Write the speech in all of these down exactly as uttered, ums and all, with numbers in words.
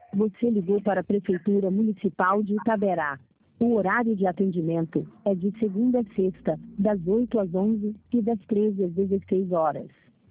Você ligou para a Prefeitura Municipal de Itaberá. O horário de atendimento é de segunda a sexta, das oito às onze e das treze às dezesseis horas.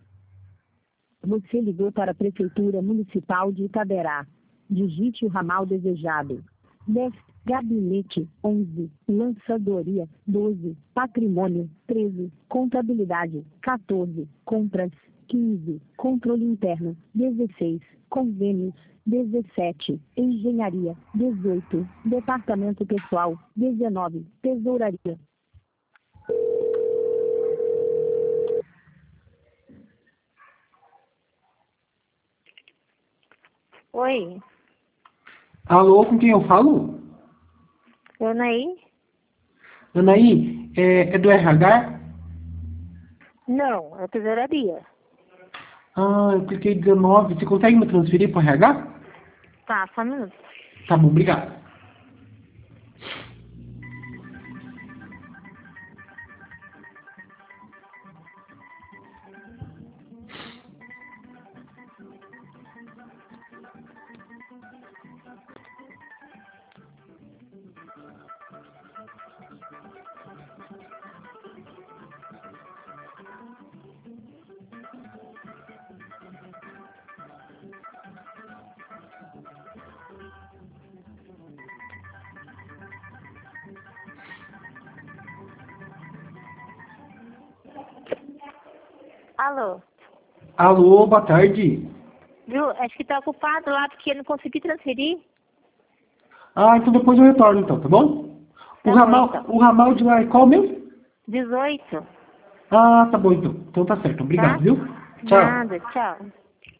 Você ligou para a Prefeitura Municipal de Itaberá. Digite o ramal desejado. dez, Gabinete, onze, Lançadoria, doze, Patrimônio, treze, Contabilidade, quatorze, Compras, quinze, Controle Interno, dezesseis, Convênios, dezessete, Engenharia, dezoito, Departamento Pessoal, dezenove, Tesouraria. Oi, Alô, com quem eu falo? Anaí? Anaí, é, é do R H? Não, é tesouraria. Ah, eu cliquei dezenove. Você consegue me transferir para o R H? Tá, só um minuto. Tá bom, obrigado. Alô? Alô, boa tarde. Viu? Acho que tá ocupado lá porque eu não consegui transferir. Ah, então depois eu retorno então, tá bom? O Tá bom, ramal, então. o ramal de lá é qual mesmo? dezoito, Ah, tá bom então. Então tá certo. tá? Obrigado, viu? Tchau. Nada, tchau.